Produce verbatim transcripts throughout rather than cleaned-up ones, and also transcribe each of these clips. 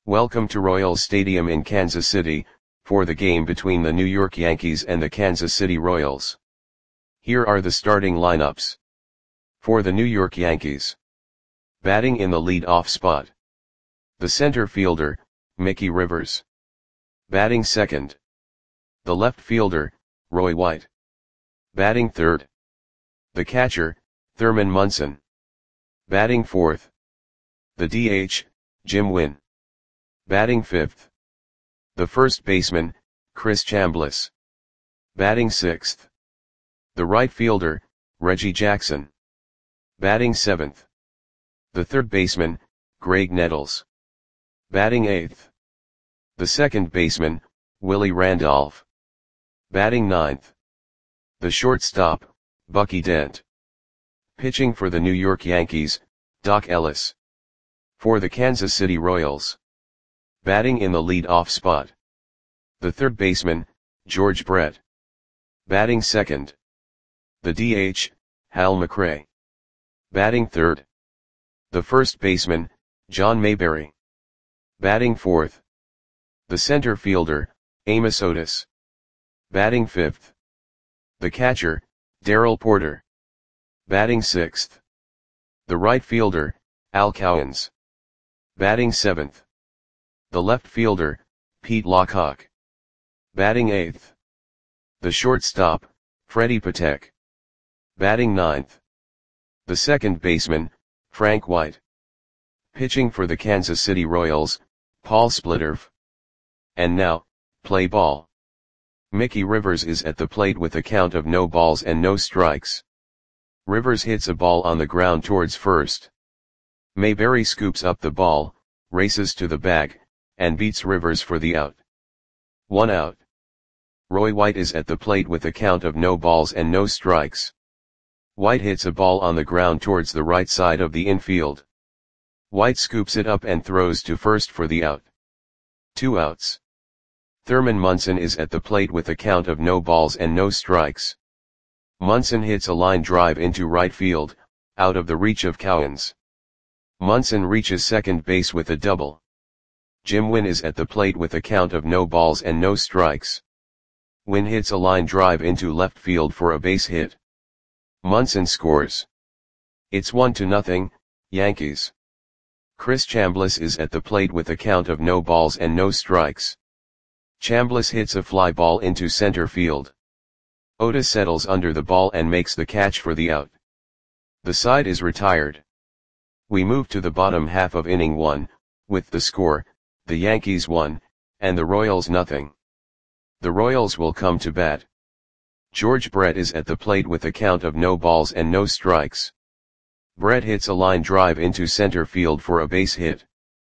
Welcome to Royals Stadium in Kansas City, for the game between the New York Yankees and the Kansas City Royals. Here are the starting lineups. For the New York Yankees. Batting in the lead-off spot. The center fielder, Mickey Rivers. Batting second. The left fielder, Roy White. Batting third. The catcher, Thurman Munson. Batting fourth. The D H, Jim Wynn. Batting fifth. The first baseman, Chris Chambliss. Batting sixth. The right fielder, Reggie Jackson. Batting seventh. The third baseman, Graig Nettles. Batting eighth. The second baseman, Willie Randolph. Batting ninth. The shortstop, Bucky Dent. Pitching for the New York Yankees, Doc Ellis. For the Kansas City Royals. Batting in the lead-off spot. The third baseman, George Brett. Batting second. The D H, Hal McRae. Batting third. The first baseman, John Mayberry. Batting fourth. The center fielder, Amos Otis. Batting fifth. The catcher, Darrell Porter. Batting sixth. The right fielder, Al Cowens. Batting seventh. The left fielder, Pete Lockhawk. Batting eighth. The shortstop, Freddie Patek. Batting ninth. The second baseman, Frank White. Pitching for the Kansas City Royals, Paul Splitterf. And now, play ball. Mickey Rivers is at the plate with a count of no balls and no strikes. Rivers hits a ball on the ground towards first. Mayberry scoops up the ball, races to the bag, and beats Rivers for the out. One out. Roy White is at the plate with a count of no balls and no strikes. White hits a ball on the ground towards the right side of the infield. White scoops it up and throws to first for the out. Two outs. Thurman Munson is at the plate with a count of no balls and no strikes. Munson hits a line drive into right field, out of the reach of Cowens. Munson reaches second base with a double. Jim Wynn is at the plate with a count of no balls and no strikes. Wynn hits a line drive into left field for a base hit. Munson scores. It's one to nothing, Yankees. Chris Chambliss is at the plate with a count of no balls and no strikes. Chambliss hits a fly ball into center field. Otis settles under the ball and makes the catch for the out. The side is retired. We move to the bottom half of inning one, with the score, the Yankees one, and the Royals nothing. The Royals will come to bat. George Brett is at the plate with a count of no balls and no strikes. Brett hits a line drive into center field for a base hit.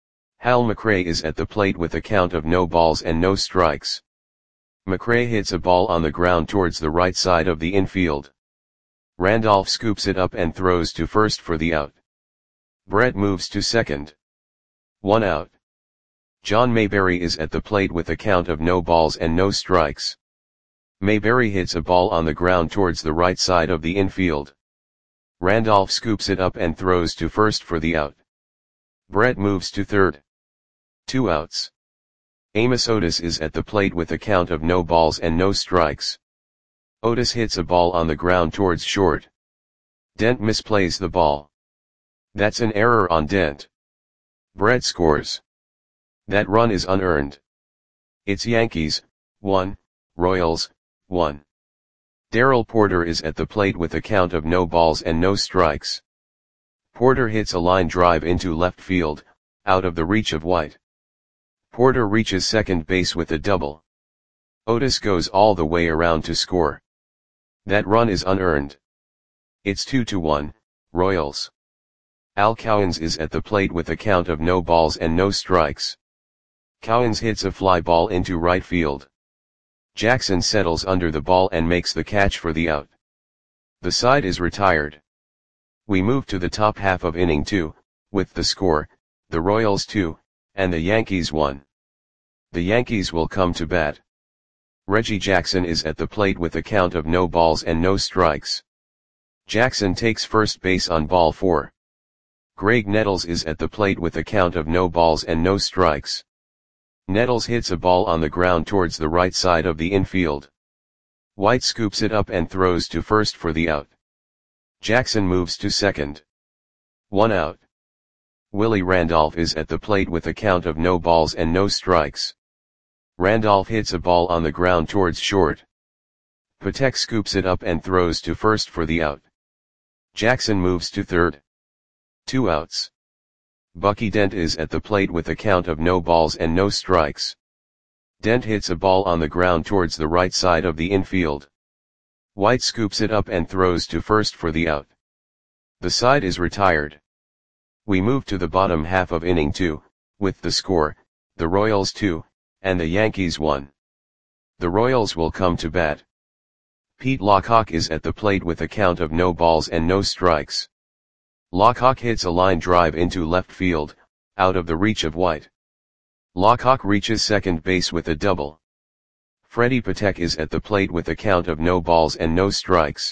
Hal McRae is at the plate with a count of no balls and no strikes. McRae hits a ball on the ground towards the right side of the infield. Randolph scoops it up and throws to first for the out. Brett moves to second. One out. John Mayberry is at the plate with a count of no balls and no strikes. Mayberry hits a ball on the ground towards the right side of the infield. Randolph scoops it up and throws to first for the out. Brett moves to third. Two outs. Amos Otis is at the plate with a count of no balls and no strikes. Otis hits a ball on the ground towards short. Dent misplays the ball. That's an error on Dent. Brett scores. That run is unearned. It's Yankees, one, Royals, one. Darrell Porter is at the plate with a count of no balls and no strikes. Porter hits a line drive into left field, out of the reach of White. Porter reaches second base with a double. Otis goes all the way around to score. That run is unearned. It's two to one, Royals. Al Cowens is at the plate with a count of no balls and no strikes. Cowens hits a fly ball into right field. Jackson settles under the ball and makes the catch for the out. The side is retired. We move to the top half of inning two, with the score, the Royals two, and the Yankees one. The Yankees will come to bat. Reggie Jackson is at the plate with a count of no balls and no strikes. Jackson takes first base on ball four. Greg Nettles is at the plate with a count of no balls and no strikes. Nettles hits a ball on the ground towards the right side of the infield. White scoops it up and throws to first for the out. Jackson moves to second. One out. Willie Randolph is at the plate with a count of no balls and no strikes. Randolph hits a ball on the ground towards short. Patek scoops it up and throws to first for the out. Jackson moves to third. Two outs. Bucky Dent is at the plate with a count of no balls and no strikes. Dent hits a ball on the ground towards the right side of the infield. White scoops it up and throws to first for the out. The side is retired. We move to the bottom half of inning two, with the score, the Royals two, and the Yankees one. The Royals will come to bat. Pete Lockhawk is at the plate with a count of no balls and no strikes. Lockhawk hits a line drive into left field, out of the reach of White. Lockhawk reaches second base with a double. Freddie Patek is at the plate with a count of no balls and no strikes.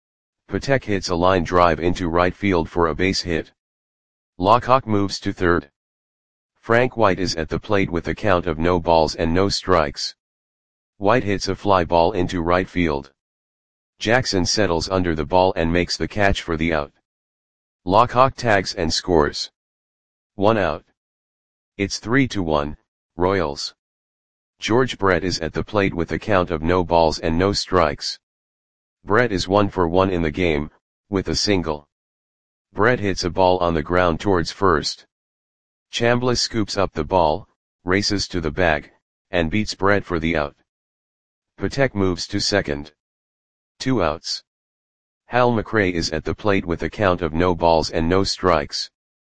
Patek hits a line drive into right field for a base hit. Lockhawk moves to third. Frank White is at the plate with a count of no balls and no strikes. White hits a fly ball into right field. Jackson settles under the ball and makes the catch for the out. Lockhawk tags and scores. One out. It's three to one, Royals. George Brett is at the plate with a count of no balls and no strikes. Brett is one for one in the game, with a single. Brett hits a ball on the ground towards first. Chambliss scoops up the ball, races to the bag, and beats Brett for the out. Patek moves to second. Two outs. Hal McRae is at the plate with a count of no balls and no strikes.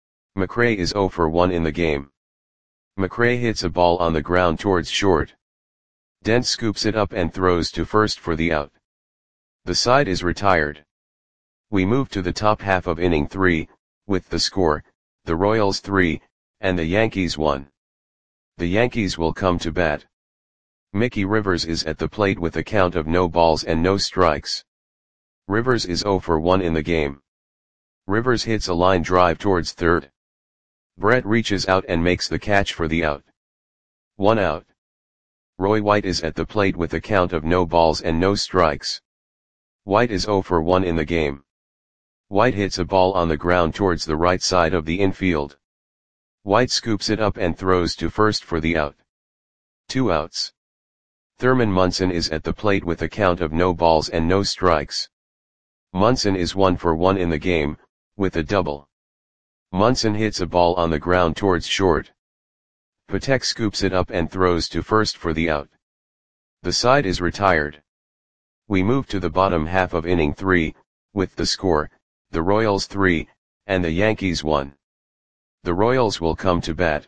McRae is zero for one in the game. McRae hits a ball on the ground towards short. Dent scoops it up and throws to first for the out. The side is retired. We move to the top half of inning three, with the score, the Royals three, and the Yankees one. The Yankees will come to bat. Mickey Rivers is at the plate with a count of no balls and no strikes. Rivers is zero for one in the game. Rivers hits a line drive towards third. Brett reaches out and makes the catch for the out. One out. Roy White is at the plate with a count of no balls and no strikes. White is zero for one in the game. White hits a ball on the ground towards the right side of the infield. White scoops it up and throws to first for the out. Two outs. Thurman Munson is at the plate with a count of no balls and no strikes. Munson is one for one in the game, with a double. Munson hits a ball on the ground towards short. Patek scoops it up and throws to first for the out. The side is retired. We move to the bottom half of inning three, with the score, the Royals three, and the Yankees one. The Royals will come to bat.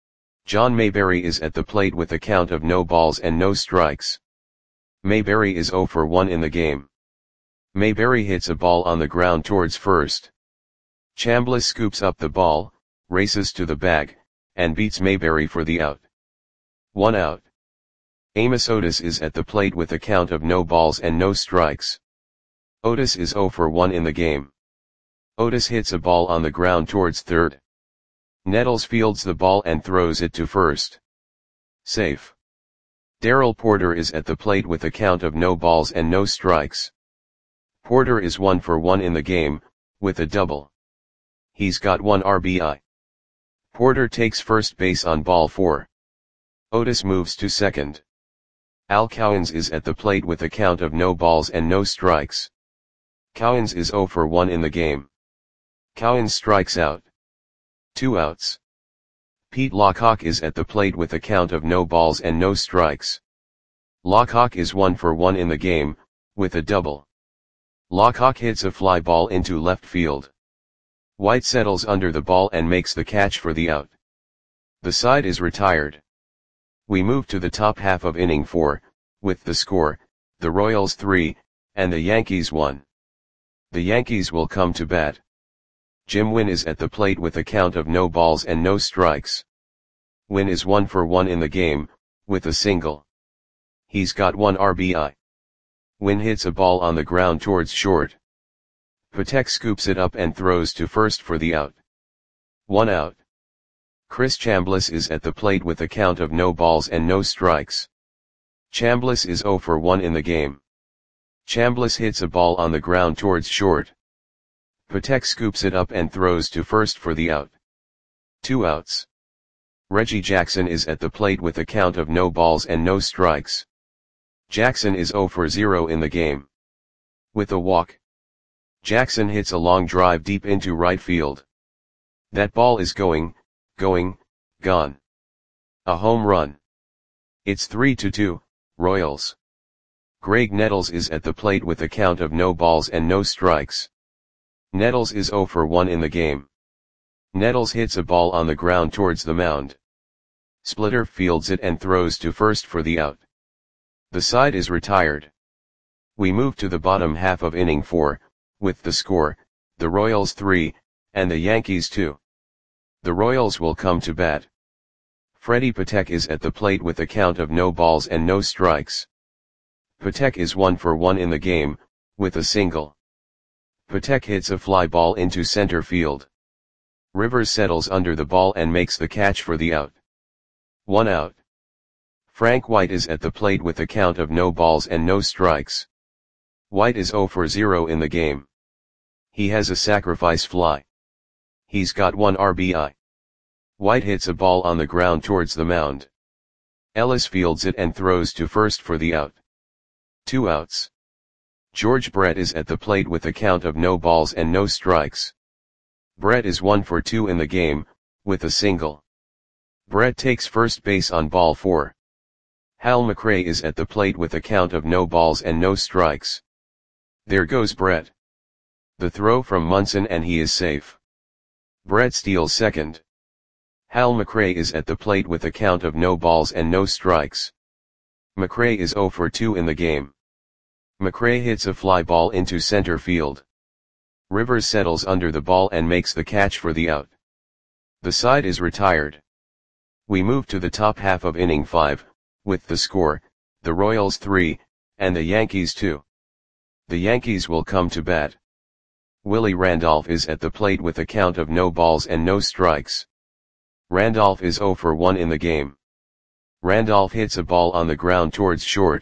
John Mayberry is at the plate with a count of no balls and no strikes. Mayberry is zero for one in the game. Mayberry hits a ball on the ground towards first. Chambliss scoops up the ball, races to the bag, and beats Mayberry for the out. One out. Amos Otis is at the plate with a count of no balls and no strikes. Otis is zero for one in the game. Otis hits a ball on the ground towards third. Nettles fields the ball and throws it to first. Safe. Darrell Porter is at the plate with a count of no balls and no strikes. Porter is one for one in the game, with a double. He's got one R B I. Porter takes first base on ball four. Otis moves to second. Al Cowens is at the plate with a count of no balls and no strikes. Cowens is zero for one in the game. Cowens strikes out. Two outs. Pete Lockhawk is at the plate with a count of no balls and no strikes. Lockhawk is one for one in the game, with a double. Lockhawk hits a fly ball into left field. White settles under the ball and makes the catch for the out. The side is retired. We move to the top half of inning four, with the score, the Royals three, and the Yankees one. The Yankees will come to bat. Jim Wynn is at the plate with a count of no balls and no strikes. Wynn is one for one in the game, with a single. He's got one R B I. Wynn hits a ball on the ground towards short. Patek scoops it up and throws to first for the out. One out. Chris Chambliss is at the plate with a count of no balls and no strikes. Chambliss is zero for one in the game. Chambliss hits a ball on the ground towards short. Patek scoops it up and throws to first for the out. Two outs. Reggie Jackson is at the plate with a count of no balls and no strikes. Jackson is zero for zero in the game. With a walk, Jackson hits a long drive deep into right field. That ball is going, going, gone. A home run. It's three to two, Royals. Greg Nettles is at the plate with a count of no balls and no strikes. Nettles is zero for one in the game. Nettles hits a ball on the ground towards the mound. Splitter fields it and throws to first for the out. The side is retired. We move to the bottom half of inning four, with the score, the Royals three, and the Yankees two. The Royals will come to bat. Freddie Patek is at the plate with a count of no balls and no strikes. Patek is one for one in the game, with a single. Patek hits a fly ball into center field. Rivers settles under the ball and makes the catch for the out. One out. Frank White is at the plate with a count of no balls and no strikes. White is zero for zero in the game. He has a sacrifice fly. He's got one R B I. White hits a ball on the ground towards the mound. Ellis fields it and throws to first for the out. Two outs. George Brett is at the plate with a count of no balls and no strikes. Brett is one for two in the game, with a single. Brett takes first base on ball four. Hal McRae is at the plate with a count of no balls and no strikes. There goes Brett. The throw from Munson and he is safe. Brett steals second. Hal McRae is at the plate with a count of no balls and no strikes. McRae is zero for two in the game. McRae hits a fly ball into center field. Rivers settles under the ball and makes the catch for the out. The side is retired. We move to the top half of inning five, with the score, the Royals three, and the Yankees two. The Yankees will come to bat. Willie Randolph is at the plate with a count of no balls and no strikes. Randolph is zero for one in the game. Randolph hits a ball on the ground towards short.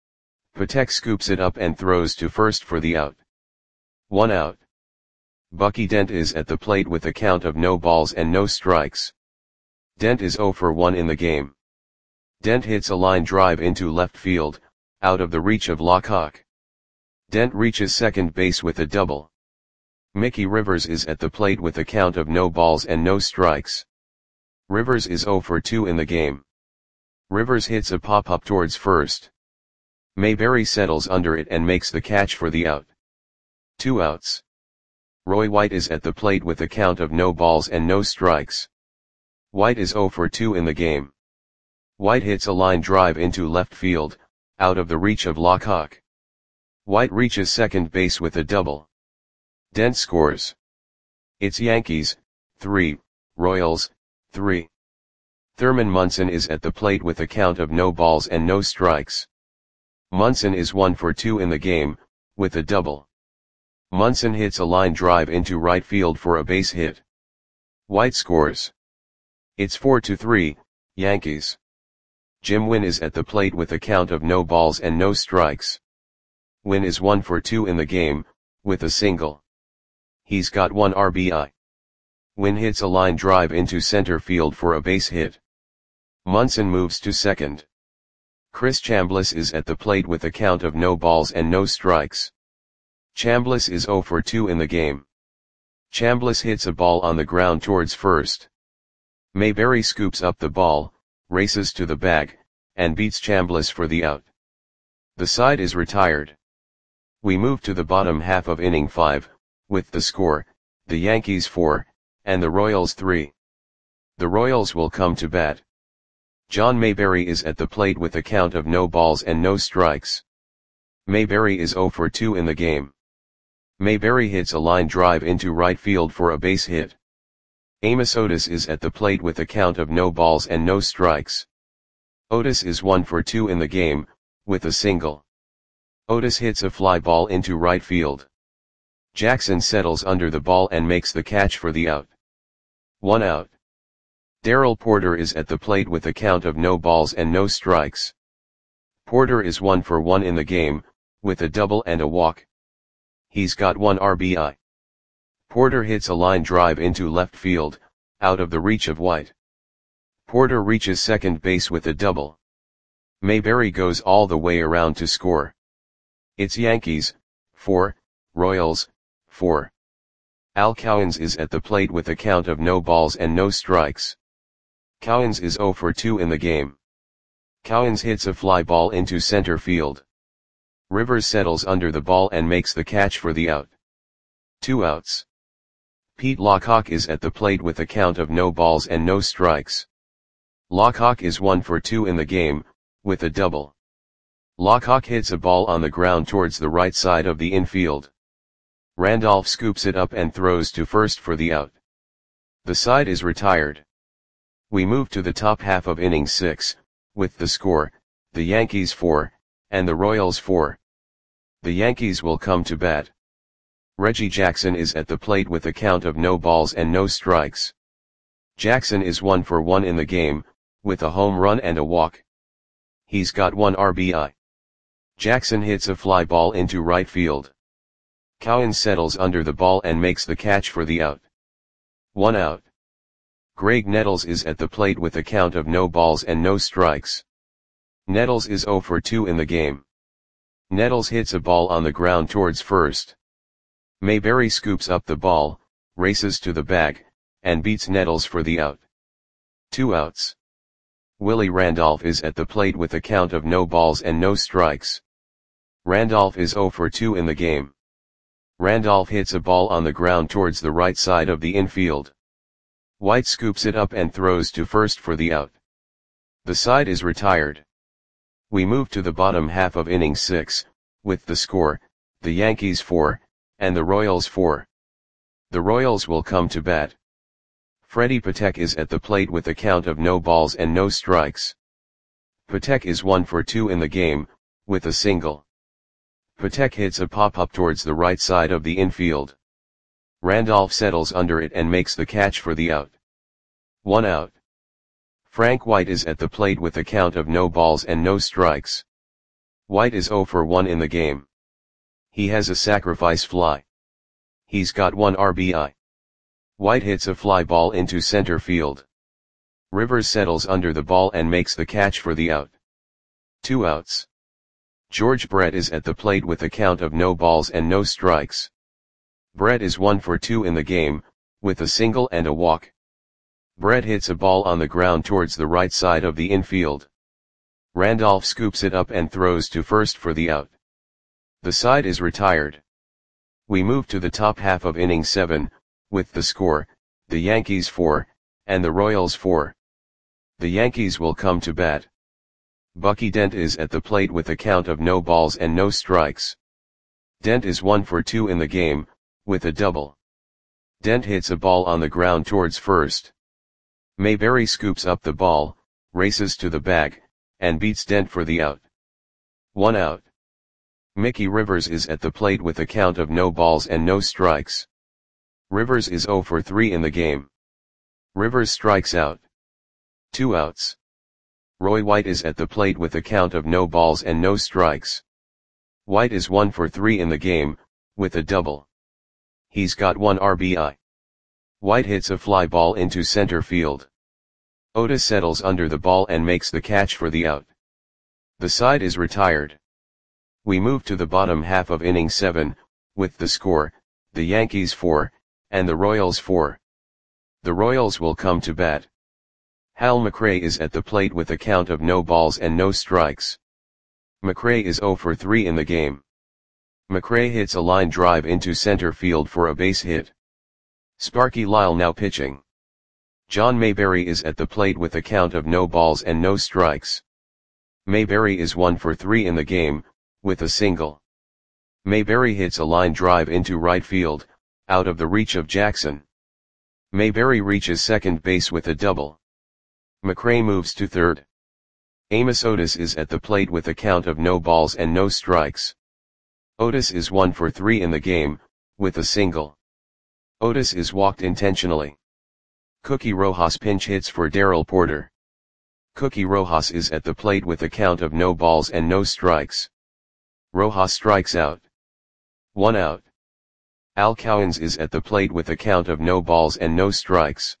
Patek scoops it up and throws to first for the out. One out. Bucky Dent is at the plate with a count of no balls and no strikes. Dent is zero for one in the game. Dent hits a line drive into left field, out of the reach of Lockhawk. Dent reaches second base with a double. Mickey Rivers is at the plate with a count of no balls and no strikes. Rivers is zero for two in the game. Rivers hits a pop-up towards first. Mayberry settles under it and makes the catch for the out. Two outs. Roy White is at the plate with a count of no balls and no strikes. White is zero for two in the game. White hits a line drive into left field, out of the reach of Lockhawk. White reaches second base with a double. Dent scores. It's Yankees, three, Royals, three. Thurman Munson is at the plate with a count of no balls and no strikes. Munson is one for two in the game, with a double. Munson hits a line drive into right field for a base hit. White scores. It's four to three, Yankees. Jim Wynn is at the plate with a count of no balls and no strikes. Wynn is one for two in the game, with a single. He's got one R B I. Wynn hits a line drive into center field for a base hit. Munson moves to second. Chris Chambliss is at the plate with a count of no balls and no strikes. Chambliss is zero for two in the game. Chambliss hits a ball on the ground towards first. Mayberry scoops up the ball, races to the bag, and beats Chambliss for the out. The side is retired. We move to the bottom half of inning five, with the score, the Yankees four, and the Royals three. The Royals will come to bat. John Mayberry is at the plate with a count of no balls and no strikes. Mayberry is zero for two in the game. Mayberry hits a line drive into right field for a base hit. Amos Otis is at the plate with a count of no balls and no strikes. Otis is one for two in the game, with a single. Otis hits a fly ball into right field. Jackson settles under the ball and makes the catch for the out. One out. Darrell Porter is at the plate with a count of no balls and no strikes. Porter is one for one in the game, with a double and a walk. He's got one R B I. Porter hits a line drive into left field, out of the reach of White. Porter reaches second base with a double. Mayberry goes all the way around to score. It's Yankees, four, Royals, four. Al Cowens is at the plate with a count of no balls and no strikes. Cowens is zero for two in the game. Cowens hits a fly ball into center field. Rivers settles under the ball and makes the catch for the out. Two outs. Pete Lockhawk is at the plate with a count of no balls and no strikes. Lockhawk is one for two in the game, with a double. Lockhawk hits a ball on the ground towards the right side of the infield. Randolph scoops it up and throws to first for the out. The side is retired. We move to the top half of inning six, with the score, the Yankees four, and the Royals four. The Yankees will come to bat. Reggie Jackson is at the plate with a count of no balls and no strikes. Jackson is one for one in the game, with a home run and a walk. He's got one R B I. Jackson hits a fly ball into right field. Cowens settles under the ball and makes the catch for the out. One out. Greg Nettles is at the plate with a count of no balls and no strikes. Nettles is zero for two in the game. Nettles hits a ball on the ground towards first. Mayberry scoops up the ball, races to the bag, and beats Nettles for the out. Two outs. Willie Randolph is at the plate with a count of no balls and no strikes. Randolph is zero for two in the game. Randolph hits a ball on the ground towards the right side of the infield. White scoops it up and throws to first for the out. The side is retired. We move to the bottom half of inning six, with the score, the Yankees four, and the Royals four. The Royals will come to bat. Freddie Patek is at the plate with a count of no balls and no strikes. Patek is one for two in the game, with a single. Patek hits a pop-up towards the right side of the infield. Randolph settles under it and makes the catch for the out. One out. Frank White is at the plate with a count of no balls and no strikes. White is zero for one in the game. He has a sacrifice fly. He's got one R B I. White hits a fly ball into center field. Rivers settles under the ball and makes the catch for the out. Two outs. George Brett is at the plate with a count of no balls and no strikes. Brett is one for two in the game, with a single and a walk. Brett hits a ball on the ground towards the right side of the infield. Randolph scoops it up and throws to first for the out. The side is retired. We move to the top half of inning seven, with the score, the Yankees four, and the Royals four. The Yankees will come to bat. Bucky Dent is at the plate with a count of no balls and no strikes. Dent is one for two in the game, with a double. Dent hits a ball on the ground towards first. Mayberry scoops up the ball, races to the bag, and beats Dent for the out. One out. Mickey Rivers is at the plate with a count of no balls and no strikes. Rivers is zero for three in the game. Rivers strikes out. Two outs. Roy White is at the plate with a count of no balls and no strikes. White is one for three in the game, with a double. He's got one R B I. White hits a fly ball into center field. Otis settles under the ball and makes the catch for the out. The side is retired. We move to the bottom half of inning seven, with the score, the Yankees four, and the Royals four. The Royals will come to bat. Hal McRae is at the plate with a count of no balls and no strikes. McRae is zero for three in the game. McRae hits a line drive into center field for a base hit. Sparky Lyle now pitching. John Mayberry is at the plate with a count of no balls and no strikes. Mayberry is one for three in the game, with a single. Mayberry hits a line drive into right field, out of the reach of Jackson. Mayberry reaches second base with a double. McRae moves to third. Amos Otis is at the plate with a count of no balls and no strikes. Otis is one for three in the game, with a single. Otis is walked intentionally. Cookie Rojas pinch hits for Darrell Porter. Cookie Rojas is at the plate with a count of no balls and no strikes. Rojas strikes out. One out. Al Cowens is at the plate with a count of no balls and no strikes.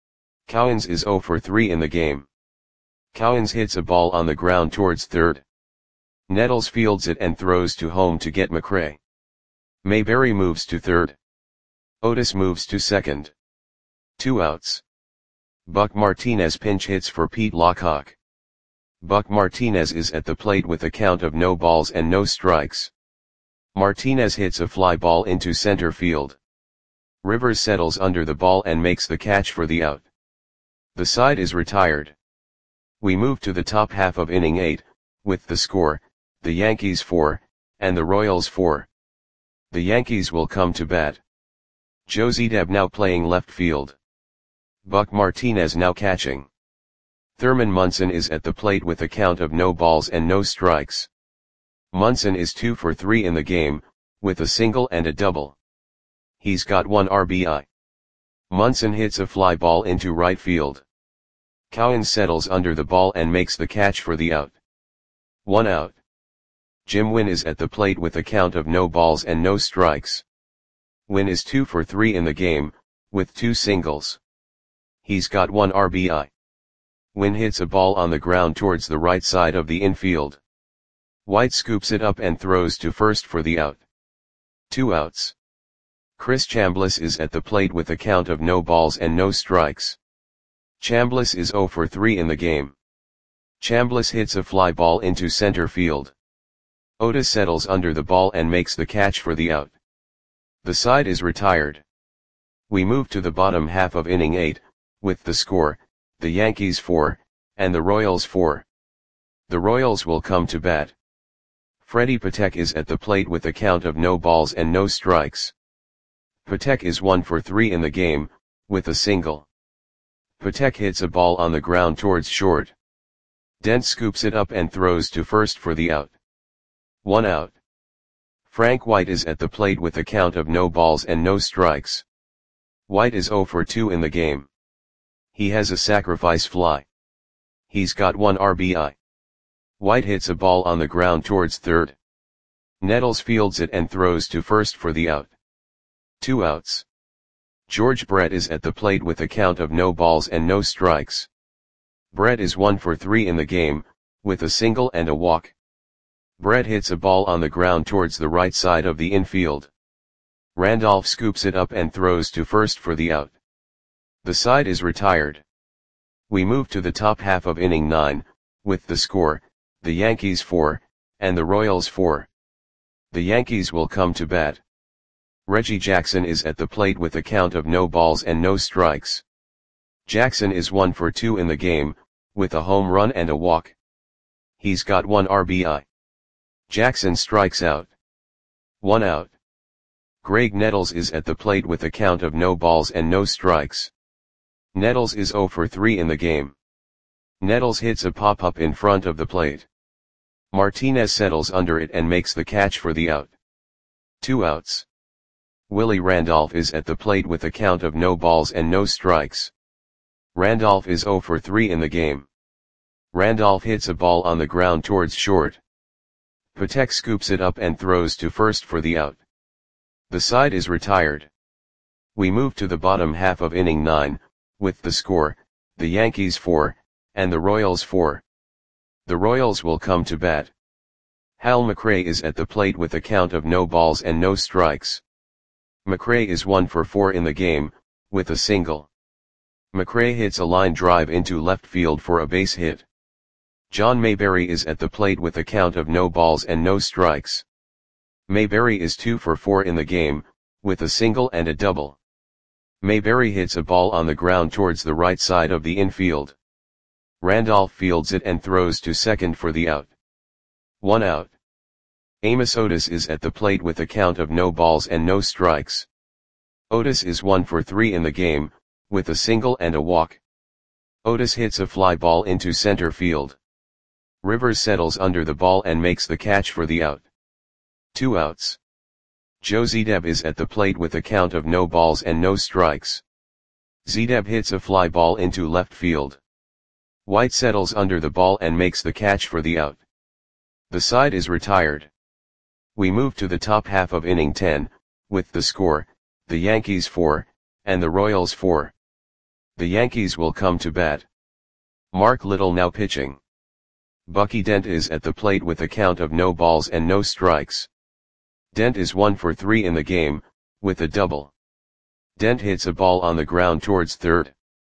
Cowens is zero for three in the game. Cowens hits a ball on the ground towards third. Nettles fields it and throws to home to get McRae. Mayberry moves to third. Otis moves to second. Two outs. Buck Martinez pinch hits for Pete Lockhawk. Buck Martinez is at the plate with a count of no balls and no strikes. Martinez hits a fly ball into center field. Rivers settles under the ball and makes the catch for the out. The side is retired. We move to the top half of inning eight, with the score, the Yankees four, and the Royals four. The Yankees will come to bat. Josie Deb now playing left field. Buck Martinez now catching. Thurman Munson is at the plate with a count of no balls and no strikes. Munson is two for three in the game, with a single and a double. He's got one R B I. Munson hits a fly ball into right field. Cowens settles under the ball and makes the catch for the out. One out. Jim Wynn is at the plate with a count of no balls and no strikes. Wynn is two for three in the game, with two singles. He's got one R B I. Wynn hits a ball on the ground towards the right side of the infield. White scoops it up and throws to first for the out. Two outs. Chris Chambliss is at the plate with a count of no balls and no strikes. Chambliss is zero for three in the game. Chambliss hits a fly ball into center field. Otis settles under the ball and makes the catch for the out. The side is retired. We move to the bottom half of inning eight, with the score, the Yankees four, and the Royals four. The Royals will come to bat. Freddie Patek is at the plate with a count of no balls and no strikes. Patek is one for three in the game, with a single. Patek hits a ball on the ground towards short. Dent scoops it up and throws to first for the out. One out. Frank White is at the plate with a count of no balls and no strikes. White is zero for two in the game. He has a sacrifice fly. He's got one R B I. White hits a ball on the ground towards third. Nettles fields it and throws to first for the out. Two outs. George Brett is at the plate with a count of no balls and no strikes. Brett is one for three in the game, with a single and a walk. Brett hits a ball on the ground towards the right side of the infield. Randolph scoops it up and throws to first for the out. The side is retired. We move to the top half of inning nine, with the score, the Yankees four, and the Royals four. The Yankees will come to bat. Reggie Jackson is at the plate with a count of no balls and no strikes. Jackson is one for two in the game, with a home run and a walk. He's got one R B I. Jackson strikes out. One out. Greg Nettles is at the plate with a count of no balls and no strikes. Nettles is zero for three in the game. Nettles hits a pop-up in front of the plate. Martinez settles under it and makes the catch for the out. Two outs. Willie Randolph is at the plate with a count of no balls and no strikes. Randolph is zero for three in the game. Randolph hits a ball on the ground towards short. Patek scoops it up and throws to first for the out. The side is retired. We move to the bottom half of inning nine, with the score, the Yankees four, and the Royals four. The Royals will come to bat. Hal McRae is at the plate with a count of no balls and no strikes. McRae is one for four in the game, with a single. McRae hits a line drive into left field for a base hit. John Mayberry is at the plate with a count of no balls and no strikes. Mayberry is two for four in the game, with a single and a double. Mayberry hits a ball on the ground towards the right side of the infield. Randolph fields it and throws to second for the out. One out. Amos Otis is at the plate with a count of no balls and no strikes. Otis is one for three in the game, with a single and a walk. Otis hits a fly ball into center field. Rivers settles under the ball and makes the catch for the out. Two outs. Josie Deb is at the plate with a count of no balls and no strikes. Zedeb hits a fly ball into left field. White settles under the ball and makes the catch for the out. The side is retired. We move to the top half of inning ten, with the score, the Yankees four, and the Royals four. The Yankees will come to bat. Mark Little now pitching. Bucky Dent is at the plate with a count of no balls and no strikes. Dent is one for three in the game, with a double. Dent hits a ball on the ground towards third.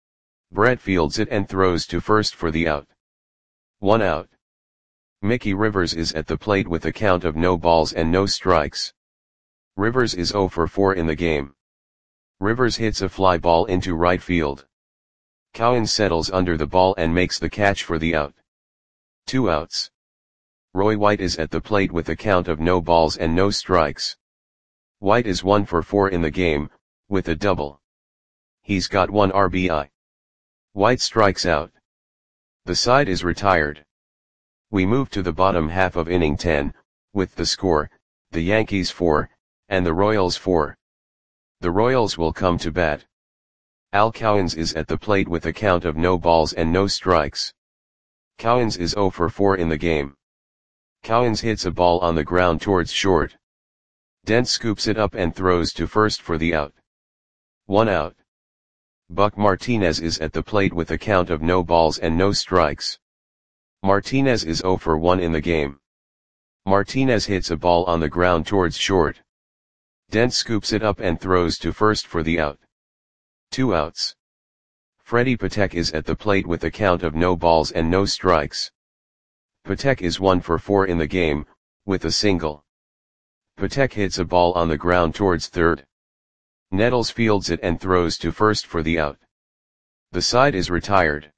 Brett fields it and throws to first for the out. One out. Mickey Rivers is at the plate with a count of no balls and no strikes. Rivers is oh for four in the game. Rivers hits a fly ball into right field. Cowan settles under the ball and makes the catch for the out. Two outs. Roy White is at the plate with a count of no balls and no strikes. White is one for four in the game, with a double. He's got one R B I. White strikes out. The side is retired. We move to the bottom half of inning ten, with the score, the Yankees four, and the Royals four. The Royals will come to bat. Al Cowens is at the plate with a count of no balls and no strikes. Cowens is oh for four in the game. Cowens hits a ball on the ground towards short. Dent scoops it up and throws to first for the out. One out. Buck Martinez is at the plate with a count of no balls and no strikes. Martinez is oh for one in the game. Martinez hits a ball on the ground towards short. Dent scoops it up and throws to first for the out. Two outs. Freddie Patek is at the plate with a count of no balls and no strikes. Patek is one for four in the game, with a single. Patek hits a ball on the ground towards third. Nettles fields it and throws to first for the out. The side is retired.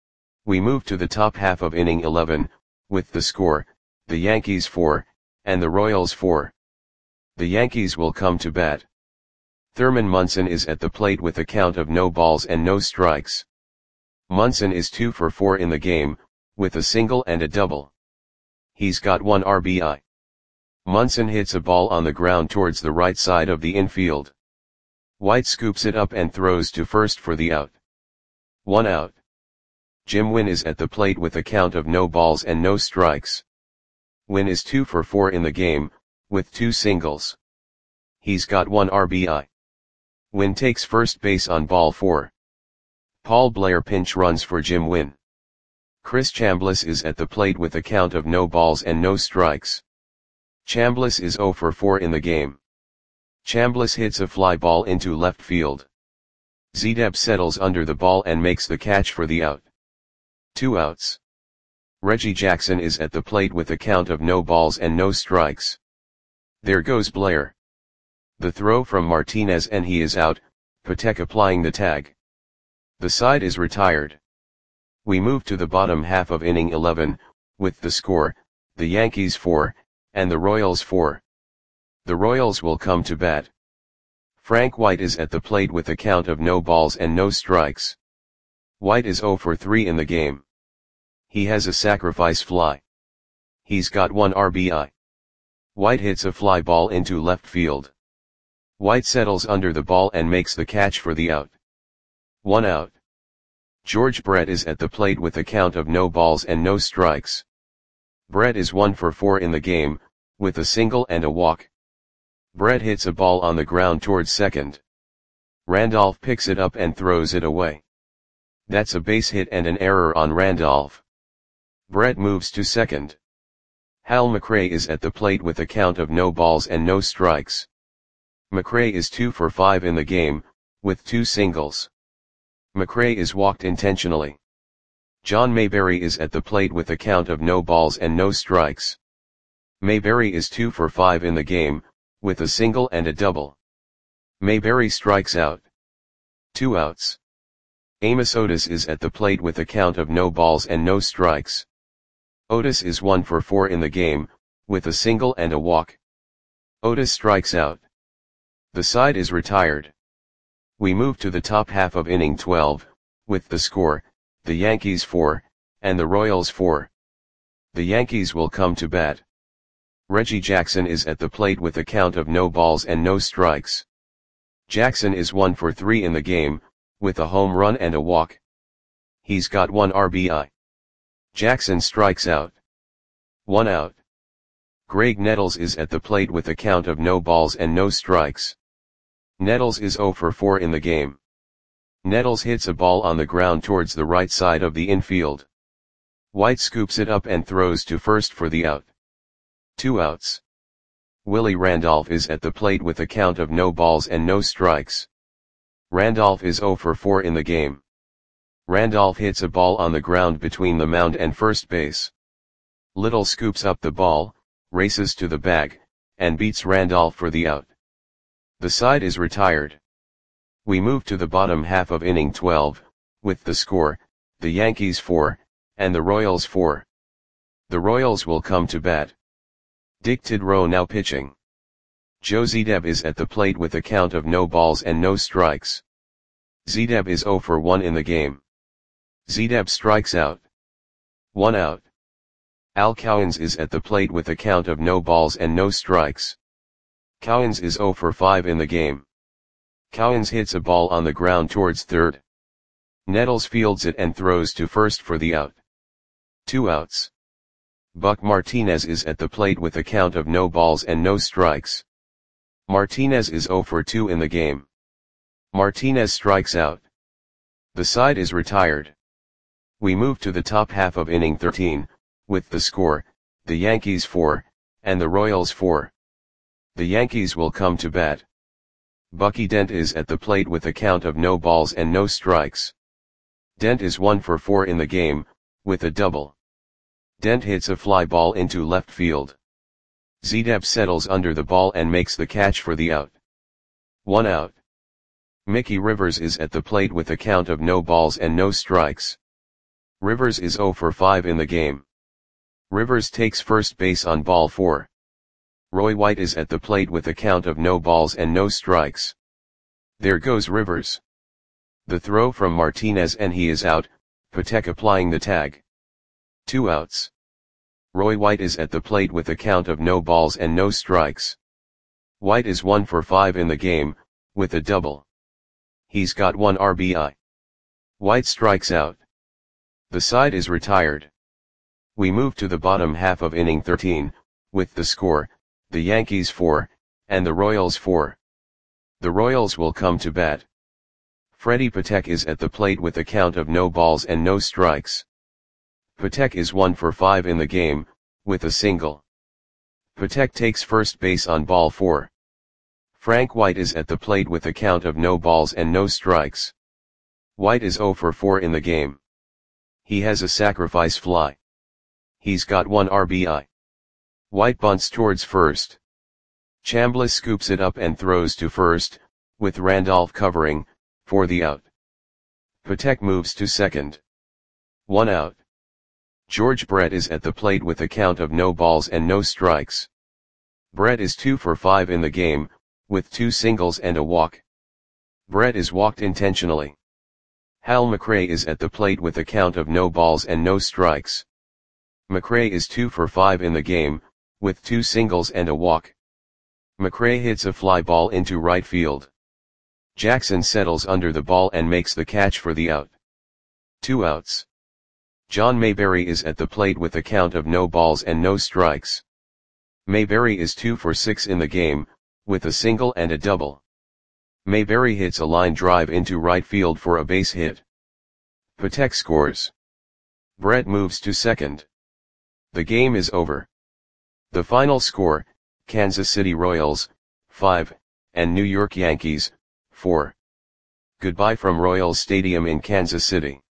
We move to the top half of inning eleven, with the score, the Yankees four, and the Royals four. The Yankees will come to bat. Thurman Munson is at the plate with a count of no balls and no strikes. Munson is two for four in the game, with a single and a double. He's got one R B I. Munson hits a ball on the ground towards the right side of the infield. White scoops it up and throws to first for the out. One out. Jim Wynn is at the plate with a count of no balls and no strikes. Wynn is two for four in the game, with two singles. He's got one R B I. Wynn takes first base on ball four. Paul Blair pinch runs for Jim Wynn. Chris Chambliss is at the plate with a count of no balls and no strikes. Chambliss is oh for four in the game. Chambliss hits a fly ball into left field. Zedeb settles under the ball and makes the catch for the out. Two outs. Reggie Jackson is at the plate with a count of no balls and no strikes. There goes Blair. The throw from Martinez and he is out, Patek applying the tag. The side is retired. We move to the bottom half of inning eleven, with the score, the Yankees four, and the Royals four. The Royals will come to bat. Frank White is at the plate with a count of no balls and no strikes. White is oh for three in the game. He has a sacrifice fly. He's got one R B I. White hits a fly ball into left field. White settles under the ball and makes the catch for the out. One out. George Brett is at the plate with a count of no balls and no strikes. Brett is one for four in the game, with a single and a walk. Brett hits a ball on the ground towards second. Randolph picks it up and throws it away. That's a base hit and an error on Randolph. Brett moves to second. Hal McRae is at the plate with a count of no balls and no strikes. McRae is two for five in the game, with two singles. McRae is walked intentionally. John Mayberry is at the plate with a count of no balls and no strikes. Mayberry is two for five in the game, with a single and a double. Mayberry strikes out. Two outs. Amos Otis is at the plate with a count of no balls and no strikes. Otis is one for four in the game, with a single and a walk. Otis strikes out. The side is retired. We move to the top half of inning twelve, with the score, the Yankees four, and the Royals four. The Yankees will come to bat. Reggie Jackson is at the plate with a count of no balls and no strikes. Jackson is one for three in the game, with a home run and a walk. He's got one R B I. Jackson strikes out. One out. Graig Nettles is at the plate with a count of no balls and no strikes. Nettles is zero for four in the game. Nettles hits a ball on the ground towards the right side of the infield. White scoops it up and throws to first for the out. Two outs. Willie Randolph is at the plate with a count of no balls and no strikes. Randolph is zero for four in the game. Randolph hits a ball on the ground between the mound and first base. Little scoops up the ball, races to the bag, and beats Randolph for the out. The side is retired. We move to the bottom half of inning twelve, with the score, the Yankees four, and the Royals four. The Royals will come to bat. Dick Tidrow now pitching. Joe Zedeb is at the plate with a count of no balls and no strikes. Zedeb is zero for one in the game. Zedeb strikes out. One out. Al Cowens is at the plate with a count of no balls and no strikes. Cowens is zero for five in the game. Cowens hits a ball on the ground towards third. Nettles fields it and throws to first for the out. Two outs. Buck Martinez is at the plate with a count of no balls and no strikes. Martinez is zero for two in the game. Martinez strikes out. The side is retired. We move to the top half of inning thirteen, with the score, the Yankees four, and the Royals four. The Yankees will come to bat. Bucky Dent is at the plate with a count of no balls and no strikes. Dent is one for four in the game, with a double. Dent hits a fly ball into left field. Zedeb settles under the ball and makes the catch for the out. One out. Mickey Rivers is at the plate with a count of no balls and no strikes. Rivers is zero for five in the game. Rivers takes first base on ball four. Roy White is at the plate with a count of no balls and no strikes. There goes Rivers. The throw from Martinez and he is out, Patek applying the tag. Two outs. Roy White is at the plate with a count of no balls and no strikes. White is one for five in the game, with a double. He's got one R B I. White strikes out. The side is retired. We move to the bottom half of inning thirteen, with the score, the Yankees four, and the Royals four. The Royals will come to bat. Freddie Patek is at the plate with a count of no balls and no strikes. Patek is one for five in the game, with a single. Patek takes first base on ball four. Frank White is at the plate with a count of no balls and no strikes. White is zero for four in the game. He has a sacrifice fly. He's got one R B I. White bunts towards first. Chambliss scoops it up and throws to first, with Randolph covering, for the out. Patek moves to second. One out. George Brett is at the plate with a count of no balls and no strikes. Brett is two for five in the game, with two singles and a walk. Brett is walked intentionally. Hal McRae is at the plate with a count of no balls and no strikes. McRae is two for five in the game, with two singles and a walk. McRae hits a fly ball into right field. Jackson settles under the ball and makes the catch for the out. Two outs. John Mayberry is at the plate with a count of no balls and no strikes. Mayberry is two for six in the game, with a single and a double. Mayberry hits a line drive into right field for a base hit. Patek scores. Brett moves to second. The game is over. The final score, Kansas City Royals, five, and New York Yankees, four. Goodbye from Royals Stadium in Kansas City.